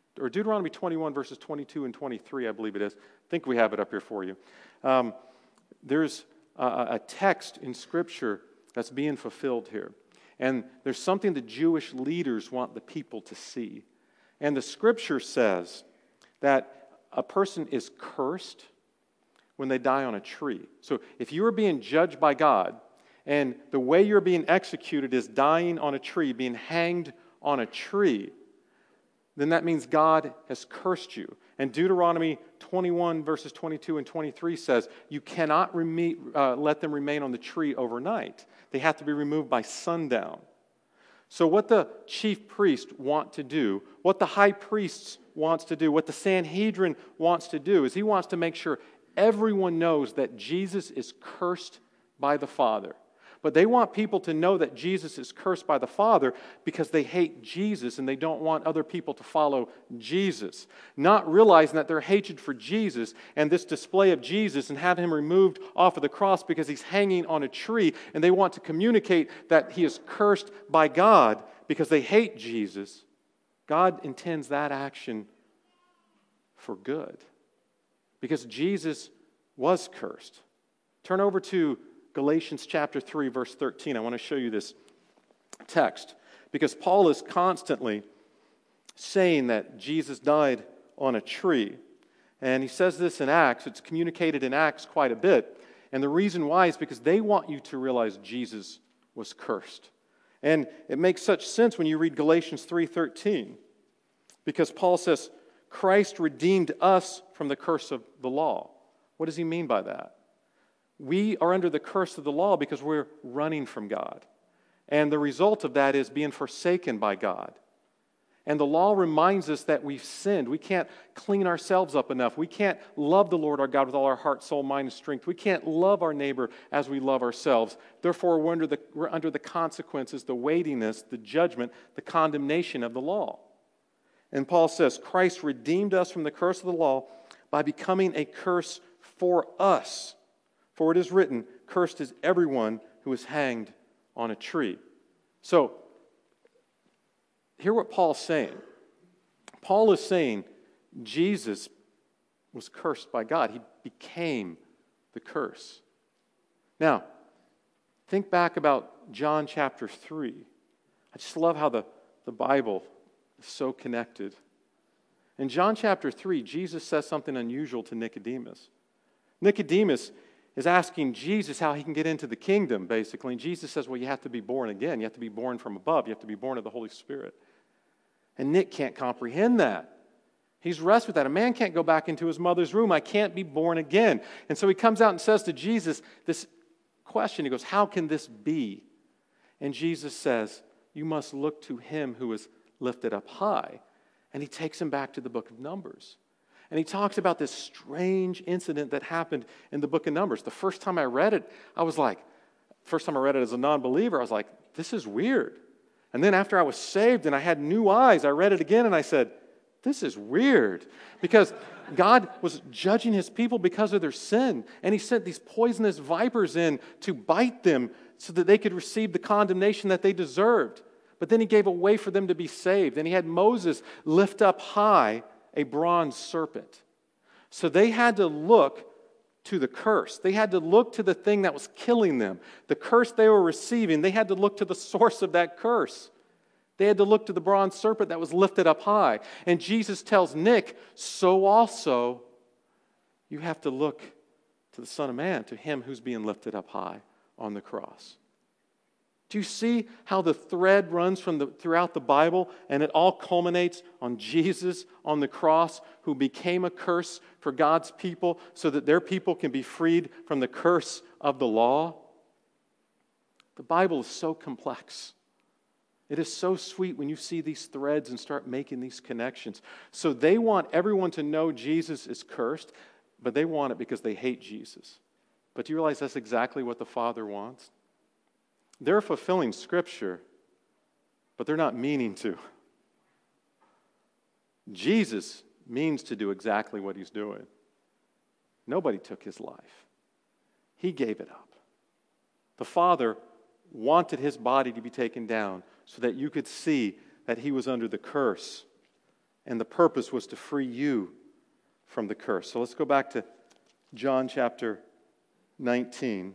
22 and 23, I believe it is. I think we have it up here for you. There's a text in Scripture that's being fulfilled here. And there's something the Jewish leaders want the people to see. And the Scripture says that a person is cursed when they die on a tree. So if you are being judged by God, and the way you're being executed is dying on a tree, being hanged on a tree, then that means God has cursed you. And Deuteronomy 21 verses 22 and 23 says, you cannot let them remain on the tree overnight. They have to be removed by sundown. So what the chief priest want to do, what the high priest wants to do, what the Sanhedrin wants to do, is he wants to make sure everyone knows that Jesus is cursed by the Father. But they want people to know that Jesus is cursed by the Father because they hate Jesus and they don't want other people to follow Jesus. Not realizing that their hatred for Jesus and this display of Jesus and have him removed off of the cross because he's hanging on a tree, and they want to communicate that he is cursed by God because they hate Jesus. God intends that action for good, because Jesus was cursed. Turn over to Galatians chapter 3, verse 13. I want to show you this text, because Paul is constantly saying that Jesus died on a tree. And he says this in Acts. It's communicated in Acts quite a bit. And the reason why is because they want you to realize Jesus was cursed. And it makes such sense when you read Galatians 3:13. Because Paul says, Christ redeemed us from the curse of the law. What does he mean by that? We are under the curse of the law because we're running from God. And the result of that is being forsaken by God. And the law reminds us that we've sinned. We can't clean ourselves up enough. We can't love the Lord our God with all our heart, soul, mind, and strength. We can't love our neighbor as we love ourselves. Therefore, we're under the consequences, the weightiness, the judgment, the condemnation of the law. And Paul says, Christ redeemed us from the curse of the law by becoming a curse for us. For it is written, cursed is everyone who is hanged on a tree. So, hear what Paul's saying. Paul is saying Jesus was cursed by God. He became the curse. Now, think back about John chapter 3. I just love how the Bible is so connected. In John chapter 3, Jesus says something unusual to Nicodemus. Nicodemus is asking Jesus how he can get into the kingdom, basically. And Jesus says, well, you have to be born again. You have to be born from above. You have to be born of the Holy Spirit. And Nick can't comprehend that. He's wrestled with that. A man can't go back into his mother's womb. I can't be born again. And so he comes out and says to Jesus this question. He goes, how can this be? And Jesus says, you must look to him who is lifted up high. And he takes him back to the book of Numbers. And he talks about this strange incident that happened in the book of Numbers. The first time I read it, first time I read it as a non-believer, I was like, this is weird. And then after I was saved and I had new eyes, I read it again and I said, this is weird. Because God was judging his people because of their sin. And he sent these poisonous vipers in to bite them so that they could receive the condemnation that they deserved. But then he gave a way for them to be saved. And he had Moses lift up high a bronze serpent. So they had to look to the curse. They had to look to the thing that was killing them. The curse they were receiving, they had to look to the source of that curse. They had to look to the bronze serpent that was lifted up high. And Jesus tells Nick, so also you have to look to the Son of Man, to him who's being lifted up high on the cross. Do you see how the thread runs throughout the Bible and it all culminates on Jesus on the cross who became a curse for God's people so that their people can be freed from the curse of the law? The Bible is so complex. It is so sweet when you see these threads and start making these connections. So they want everyone to know Jesus is cursed, but they want it because they hate Jesus. But do you realize that's exactly what the Father wants? They're fulfilling Scripture, but they're not meaning to. Jesus means to do exactly what he's doing. Nobody took his life. He gave it up. The Father wanted his body to be taken down so that you could see that he was under the curse. And the purpose was to free you from the curse. So let's go back to John chapter 19.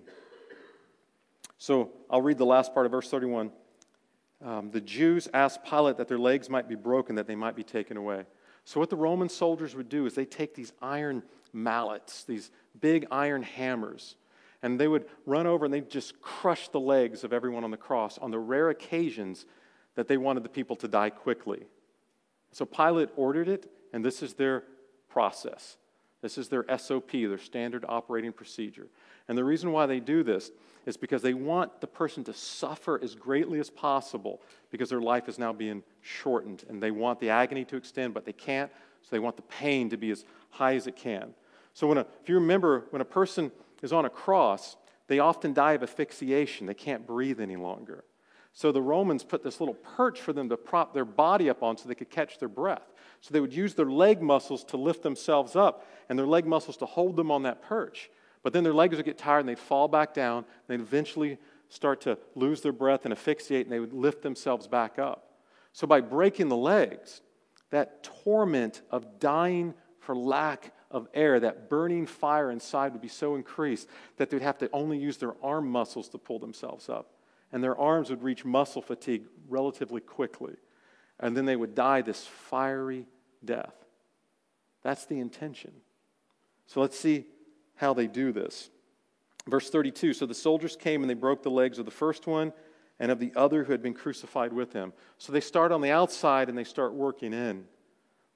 So I'll read the last part of verse 31. The Jews asked Pilate that their legs might be broken, that they might be taken away. So what the Roman soldiers would do is they take these iron mallets, these big iron hammers, and they would run over and they'd just crush the legs of everyone on the cross on the rare occasions that they wanted the people to die quickly. So Pilate ordered it, and this is their process. This is their SOP, their standard operating procedure. And the reason why they do this is because they want the person to suffer as greatly as possible because their life is now being shortened. And they want the agony to extend, but they can't, so they want the pain to be as high as it can. So if you remember, when a person is on a cross, they often die of asphyxiation. They can't breathe any longer. So the Romans put this little perch for them to prop their body up on so they could catch their breath. So they would use their leg muscles to lift themselves up and their leg muscles to hold them on that perch. But then their legs would get tired and they'd fall back down and they'd eventually start to lose their breath and asphyxiate and they would lift themselves back up. So by breaking the legs, that torment of dying for lack of air, that burning fire inside would be so increased that they'd have to only use their arm muscles to pull themselves up. And their arms would reach muscle fatigue relatively quickly. And then they would die this fiery death. That's the intention. So let's see how they do this. Verse 32, so the soldiers came and they broke the legs of the first one and of the other who had been crucified with him. So they start on the outside and they start working in.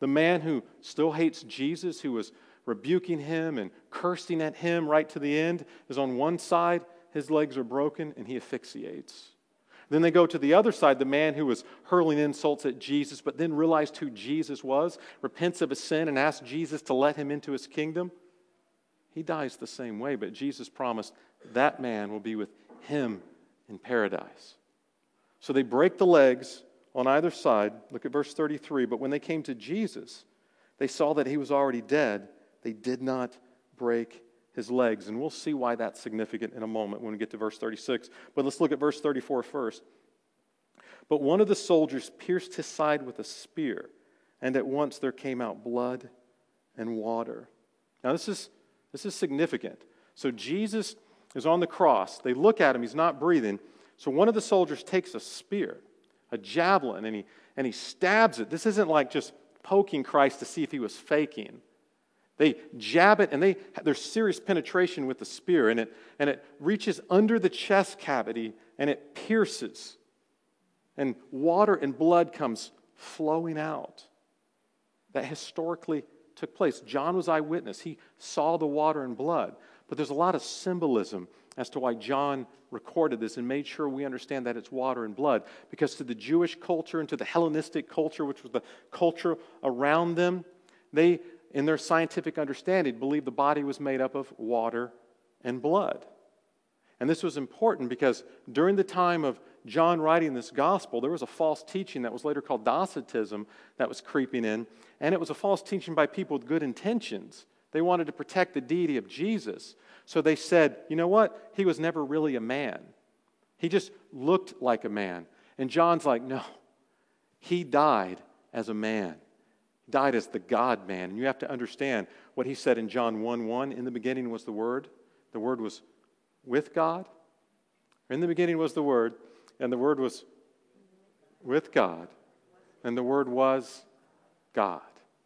The man who still hates Jesus, who was rebuking him and cursing at him right to the end, is on one side, his legs are broken, and he asphyxiates. Then they go to the other side, the man who was hurling insults at Jesus, but then realized who Jesus was, repents of his sin, and asks Jesus to let him into his kingdom. He dies the same way, but Jesus promised that man will be with him in paradise. So they break the legs on either side. Look at verse 33. But when they came to Jesus, they saw that he was already dead. They did not break his legs. And we'll see why that's significant in a moment when we get to verse 36. But let's look at verse 34 first. But one of the soldiers pierced his side with a spear, and at once there came out blood and water. Now this is significant. So Jesus is on the cross. They look at him. He's not breathing. So one of the soldiers takes a spear, a javelin, and he stabs it. This isn't like just poking Christ to see if he was faking. They jab it, and there's serious penetration with the spear, and it reaches under the chest cavity, and it pierces. And water and blood comes flowing out. That historically took place. John was eyewitness. He saw the water and blood. But there's a lot of symbolism as to why John recorded this and made sure we understand that it's water and blood. Because to the Jewish culture and to the Hellenistic culture, which was the culture around them, they, in their scientific understanding, believed the body was made up of water and blood. And this was important because during the time of John writing this gospel, there was a false teaching that was later called Docetism that was creeping in. And it was a false teaching by people with good intentions. They wanted to protect the deity of Jesus. So they said, you know what? He was never really a man. He just looked like a man. And John's like, no. He died as a man. He died as the God-man. And you have to understand what he said in John 1:1. In the beginning was the Word. The Word was with God. In the beginning was the Word, and the Word was with God, and the Word was God.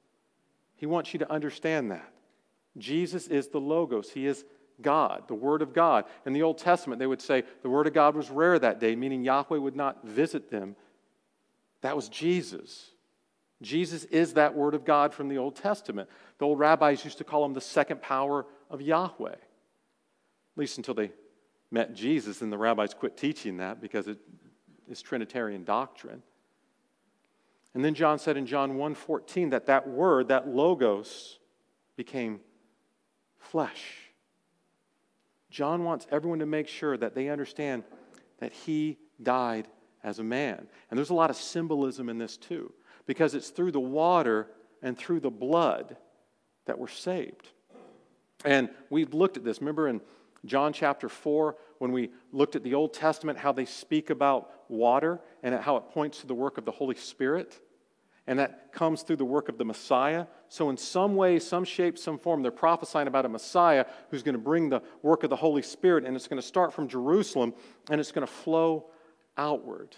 He wants you to understand that. Jesus is the Logos. He is God, the Word of God. In the Old Testament, they would say the Word of God was rare that day, meaning Yahweh would not visit them. That was Jesus. Jesus is that Word of God from the Old Testament. The old rabbis used to call him the second power of Yahweh. At least until they met Jesus, and the rabbis quit teaching that because it is Trinitarian doctrine. And then John said in John 1:14 that word, that Logos, became flesh. John wants everyone to make sure that they understand that he died as a man. And there's a lot of symbolism in this too, because it's through the water and through the blood that we're saved. And we've looked at this. Remember in John chapter 4, when we looked at the Old Testament, how they speak about water and how it points to the work of the Holy Spirit. And that comes through the work of the Messiah. So in some way, some shape, some form, they're prophesying about a Messiah who's going to bring the work of the Holy Spirit, and it's going to start from Jerusalem, and it's going to flow outward.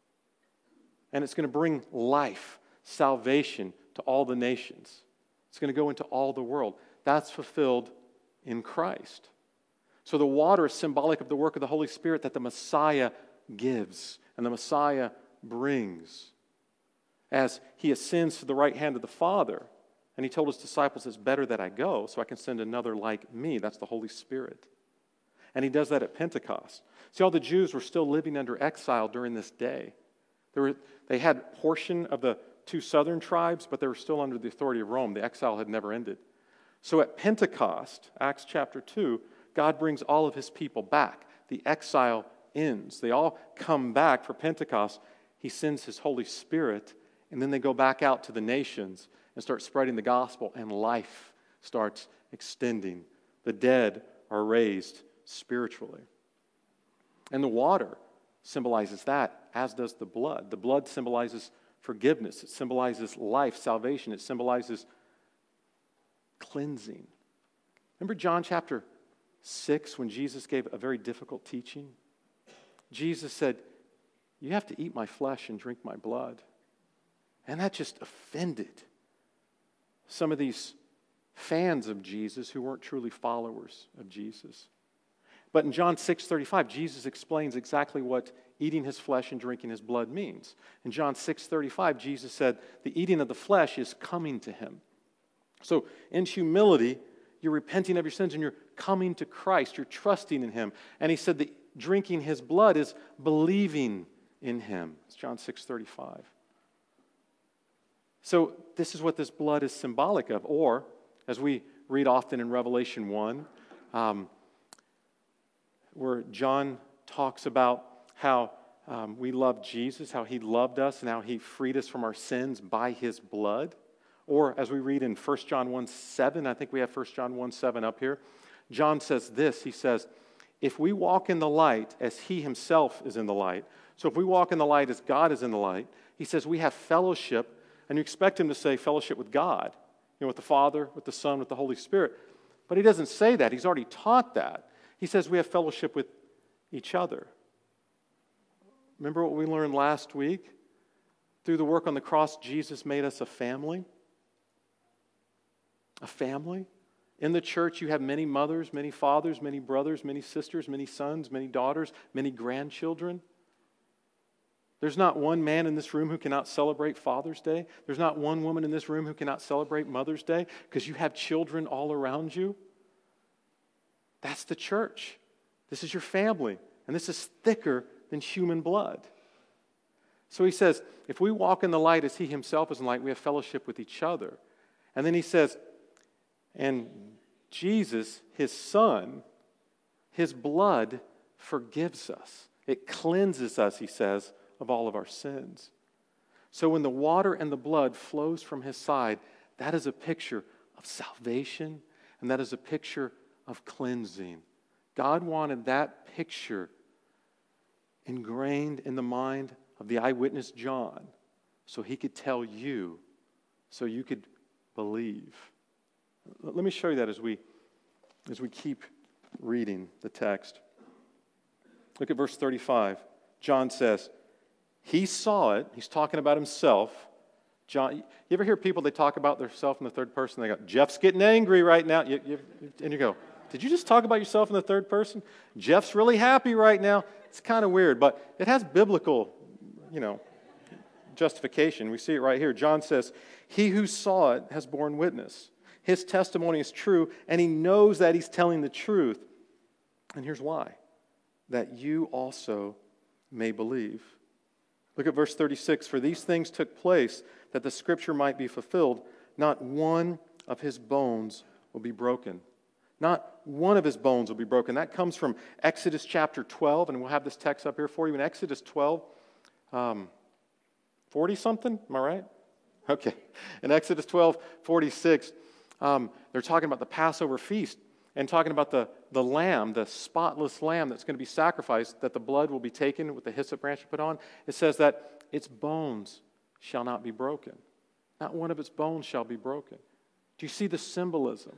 And it's going to bring life, salvation to all the nations. It's going to go into all the world. That's fulfilled in Christ. So the water is symbolic of the work of the Holy Spirit that the Messiah gives and the Messiah brings. As he ascends to the right hand of the Father, and he told his disciples, it's better that I go so I can send another like me. That's the Holy Spirit. And he does that at Pentecost. See, all the Jews were still living under exile during this day. They had portion of the two southern tribes, but they were still under the authority of Rome. The exile had never ended. So at Pentecost, Acts chapter 2, God brings all of his people back. The exile ends. They all come back for Pentecost. He sends his Holy Spirit, and then they go back out to the nations and start spreading the gospel, and life starts extending. The dead are raised spiritually. And the water symbolizes that, as does the blood. The blood symbolizes forgiveness. It symbolizes life, salvation. It symbolizes cleansing. Remember John chapter 6 when Jesus gave a very difficult teaching? Jesus said, you have to eat my flesh and drink my blood. And that just offended some of these fans of Jesus who weren't truly followers of Jesus. But in John 6:35, Jesus explains exactly what eating his flesh and drinking his blood means. In John 6:35, Jesus said, the eating of the flesh is coming to him. So in humility, you're repenting of your sins and you're coming to Christ. You're trusting in him. And he said that drinking his blood is believing in him. It's John 6:35. So this is what this blood is symbolic of. Or, as we read often in Revelation 1, where John talks about how we love Jesus, how he loved us, and how he freed us from our sins by his blood. Or as we read in 1 John 1:7, I think we have 1 John 1:7 up here, John says this, he says, if we walk in the light as he himself is in the light, so if we walk in the light as God is in the light, he says we have fellowship, and you expect him to say fellowship with God, with the Father, with the Son, with the Holy Spirit. But he doesn't say that. He's already taught that. He says we have fellowship with each other. Remember what we learned last week? Through the work on the cross, Jesus made us a family. A family. In the church, you have many mothers, many fathers, many brothers, many sisters, many sons, many daughters, many grandchildren. There's not one man in this room who cannot celebrate Father's Day. There's not one woman in this room who cannot celebrate Mother's Day because you have children all around you. That's the church. This is your family. And this is thicker than human blood. So he says, if we walk in the light as he himself is in light, we have fellowship with each other. And then he says, and Jesus, his Son, his blood forgives us. It cleanses us, he says, of all of our sins. So when the water and the blood flows from his side, that is a picture of salvation, and that is a picture of cleansing. God wanted that picture ingrained in the mind of the eyewitness John so he could tell you, so you could believe. Let me show you that as we keep reading the text. Look at verse 35. John says, he saw it. He's talking about himself. John, you ever hear people, they talk about themselves in the third person? They go, Jeff's getting angry right now. And you go, did you just talk about yourself in the third person? Jeff's really happy right now. It's kind of weird, but it has biblical, justification. We see it right here. John says, he who saw it has borne witness. His testimony is true, and he knows that he's telling the truth. And here's why. That you also may believe. Look at verse 36. For these things took place that the scripture might be fulfilled. Not one of his bones will be broken. Not one of his bones will be broken. That comes from Exodus chapter 12, and we'll have this text up here for you. In Exodus 12, 40-something, am I right? Okay. In Exodus 12:46, they're talking about the Passover feast and talking about the lamb, the spotless lamb that's going to be sacrificed, that the blood will be taken with the hyssop branch put on. It says that its bones shall not be broken. Not one of its bones shall be broken. Do you see the symbolism?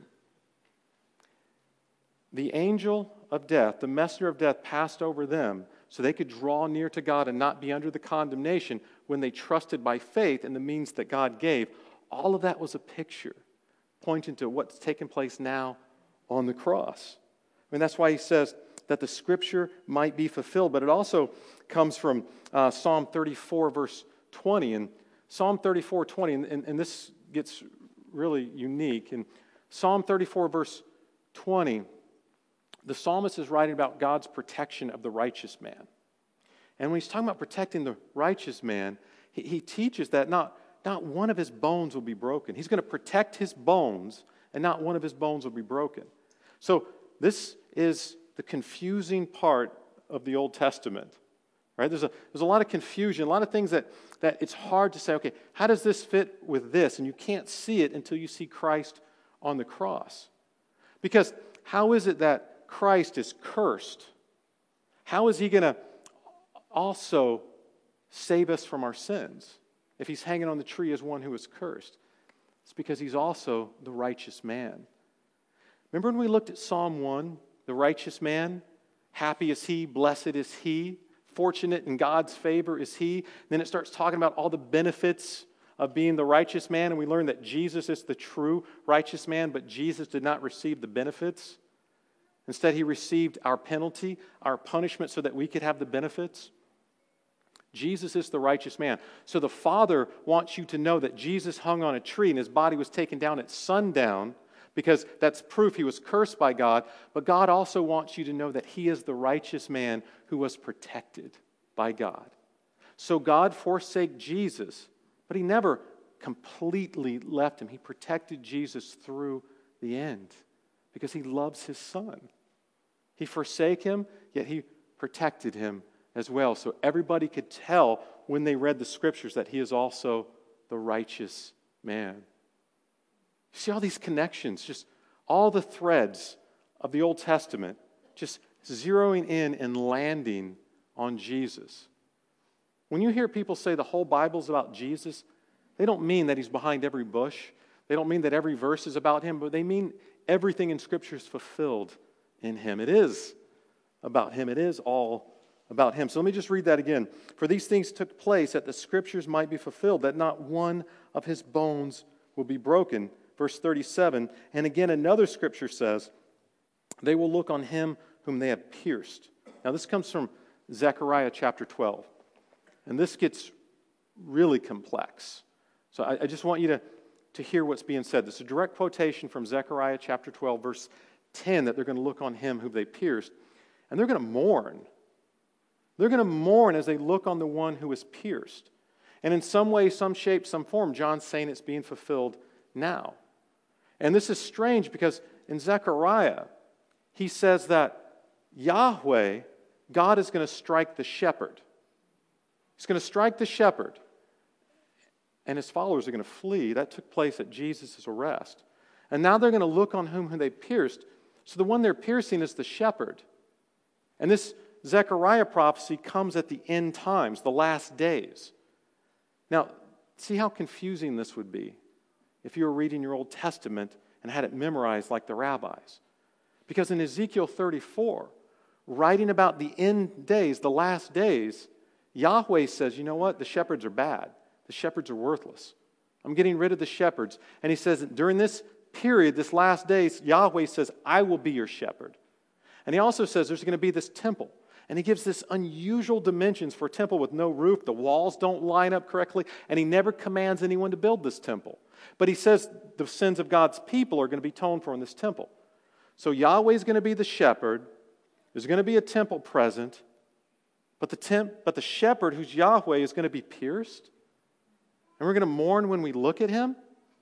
The angel of death, the messenger of death, passed over them so they could draw near to God and not be under the condemnation when they trusted by faith in the means that God gave. All of that was a picture pointing to what's taking place now on the cross. I mean, that's why he says that the scripture might be fulfilled, but it also comes from Psalm 34, verse 20. And Psalm 34, 20, and this gets really unique. In Psalm 34, verse 20, the psalmist is writing about God's protection of the righteous man. And when he's talking about protecting the righteous man, he teaches that not one of his bones will be broken. He's going to protect his bones, and not one of his bones will be broken. So this is the confusing part of the Old Testament. Right? There's a lot of confusion, a lot of things that it's hard to say, okay, how does this fit with this? And you can't see it until you see Christ on the cross. Because how is it that Christ is cursed? How is he going to also save us from our sins if he's hanging on the tree as one who is cursed? It's because he's also the righteous man. Remember when we looked at Psalm 1, the righteous man, happy is he, blessed is he, fortunate in God's favor is he. Then it starts talking about all the benefits of being the righteous man, and we learn that Jesus is the true righteous man, but Jesus did not receive the benefits. Instead, he received our penalty, our punishment, so that we could have the benefits. Jesus is the righteous man. So the Father wants you to know that Jesus hung on a tree and his body was taken down at sundown, because that's proof he was cursed by God. But God also wants you to know that he is the righteous man who was protected by God. So God forsake Jesus, but he never completely left him. He protected Jesus through the end because he loves his Son. He forsake him, yet he protected him as well. So everybody could tell when they read the Scriptures that he is also the righteous man. You see all these connections, just all the threads of the Old Testament, just zeroing in and landing on Jesus. When you hear people say the whole Bible's about Jesus, they don't mean that he's behind every bush. They don't mean that every verse is about him, but they mean everything in Scripture is fulfilled in him. It is about him. It is all about him. So let me just read that again. For these things took place that the Scriptures might be fulfilled, that not one of his bones will be broken. Verse 37, and again another Scripture says, they will look on him whom they have pierced. Now this comes from Zechariah chapter 12. And this gets really complex. So I just want you to hear what's being said. This is a direct quotation from Zechariah chapter 12, verse 10, that they're going to look on him whom they pierced. And they're going to mourn. They're going to mourn as they look on the one who was pierced. And in some way, some shape, some form, John's saying it's being fulfilled now. And this is strange because in Zechariah, he says that Yahweh, God, is going to strike the shepherd. He's going to strike the shepherd, and his followers are going to flee. That took place at Jesus' arrest. And now they're going to look on whom they pierced. So the one they're piercing is the shepherd. And this Zechariah prophecy comes at the end times, the last days. Now, see how confusing this would be if you were reading your Old Testament and had it memorized like the rabbis. Because in Ezekiel 34, writing about the end days, the last days, Yahweh says, you know what? The shepherds are bad. The shepherds are worthless. I'm getting rid of the shepherds. And he says that during this period, this last days, Yahweh says, I will be your shepherd. And he also says there's going to be this temple. And he gives this unusual dimensions for a temple with no roof. The walls don't line up correctly. And he never commands anyone to build this temple. But he says the sins of God's people are going to be atoned for in this temple. So Yahweh is going to be the shepherd. There's going to be a temple present. But the shepherd, who's Yahweh, is going to be pierced. And we're going to mourn when we look at him.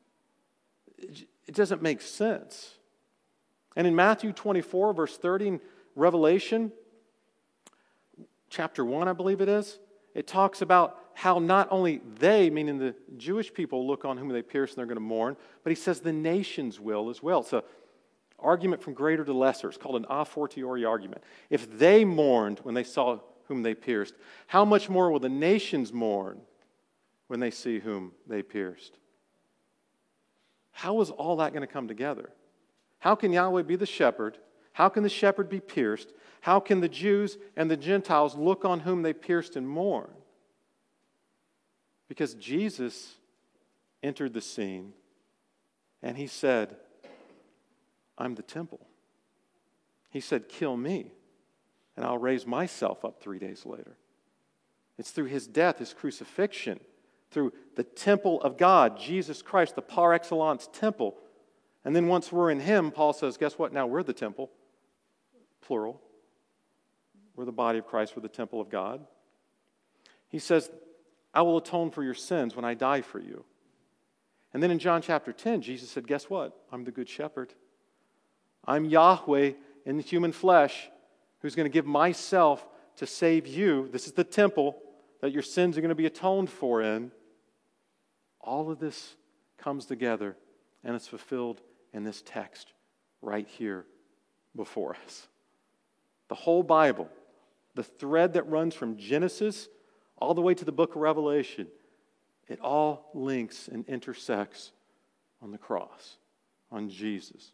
It doesn't make sense. And in Matthew 24, verse 30, in Revelation, chapter 1, I believe it is, it talks about how not only they, meaning the Jewish people, look on whom they pierce and they're going to mourn, but he says the nations will as well. It's an argument from greater to lesser. It's called an a fortiori argument. If they mourned when they saw whom they pierced, how much more will the nations mourn when they see whom they pierced? How is all that going to come together? How can Yahweh be the shepherd? How can the shepherd be pierced? How can the Jews and the Gentiles look on whom they pierced and mourn? Because Jesus entered the scene and he said, I'm the temple. He said, kill me, and I'll raise myself up 3 days later. It's through his death, his crucifixion, through the temple of God, Jesus Christ, the par excellence temple. And then once we're in him, Paul says, guess what? Now we're the temple, plural. We're the body of Christ, we're the temple of God. He says, I will atone for your sins when I die for you. And then in John chapter 10, Jesus said, guess what? I'm the good shepherd. I'm Yahweh in the human flesh who's going to give myself to save you. This is the temple that your sins are going to be atoned for in. All of this comes together and it's fulfilled in this text right here before us. The whole Bible, the thread that runs from Genesis all the way to the book of Revelation, it all links and intersects on the cross, on Jesus.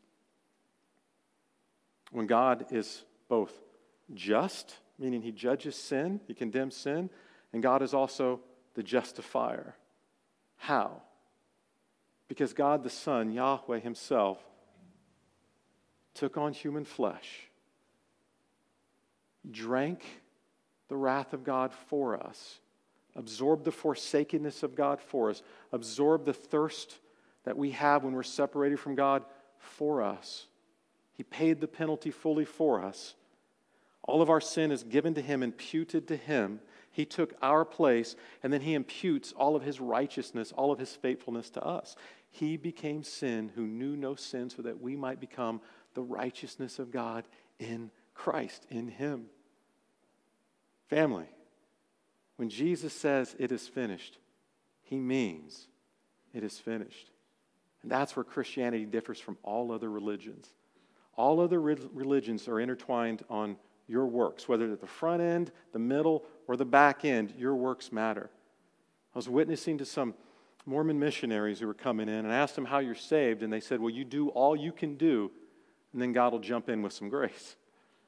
When God is both just, meaning he judges sin, he condemns sin, and God is also the justifier. How? Because God the Son, Yahweh himself, took on human flesh, drank the wrath of God for us, absorbed the forsakenness of God for us, absorbed the thirst that we have when we're separated from God for us. He paid the penalty fully for us. All of our sin is given to Him, imputed to Him. He took our place, and then He imputes all of His righteousness, all of His faithfulness to us. He became sin who knew no sin so that we might become the righteousness of God in Christ, in Him. Family, when Jesus says it is finished, He means it is finished. And that's where Christianity differs from all other religions. All other religions are intertwined on your works, whether at the front end, the middle, or the back end, your works matter. I was witnessing to some Mormon missionaries who were coming in, and I asked them how you're saved, and they said, well, you do all you can do, and then God will jump in with some grace.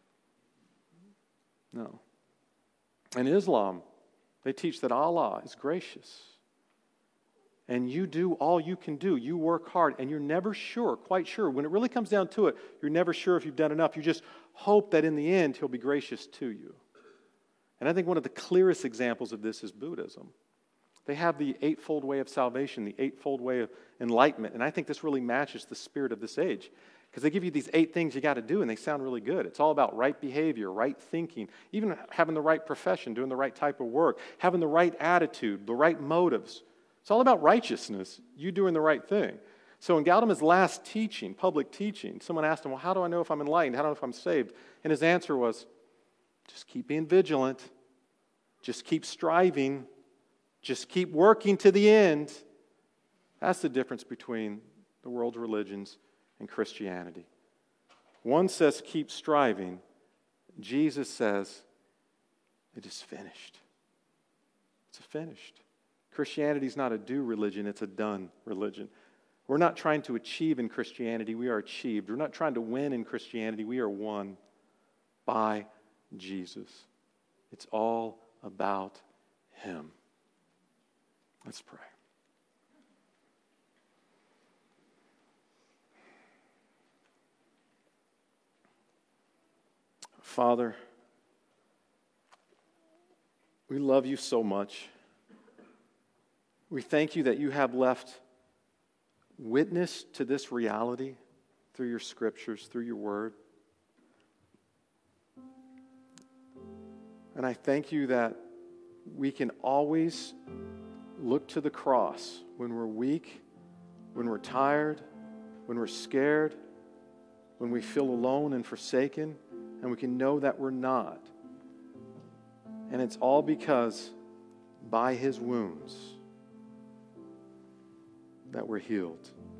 No. In Islam, they teach that Allah is gracious. And you do all you can do. You work hard, and you're never sure, quite sure. When it really comes down to it, you're never sure if you've done enough. You just hope that in the end, He'll be gracious to you. And I think one of the clearest examples of this is Buddhism. They have the eightfold way of salvation, the eightfold way of enlightenment. And I think this really matches the spirit of this age. Because they give you these 8 things you got to do, and they sound really good. It's all about right behavior, right thinking, even having the right profession, doing the right type of work, having the right attitude, the right motives. It's all about righteousness, you doing the right thing. So in Gautam's last teaching, public teaching, someone asked him, well, how do I know if I'm enlightened? How do I know if I'm saved? And his answer was, just keep being vigilant. Just keep striving. Just keep working to the end. That's the difference between the world's religions and Christianity. One says keep striving. Jesus says it is finished. It's finished. Christianity is not a do religion, it's a done religion. We're not trying to achieve in Christianity, we are achieved. We're not trying to win in Christianity, we are won by Jesus. It's all about Him. Let's pray. Father, we love You so much. We thank You that You have left witness to this reality through Your scriptures, through Your word. And I thank You that we can always look to the cross when we're weak, when we're tired, when we're scared, when we feel alone and forsaken, and we can know that we're not. And it's all because by His wounds that we're healed.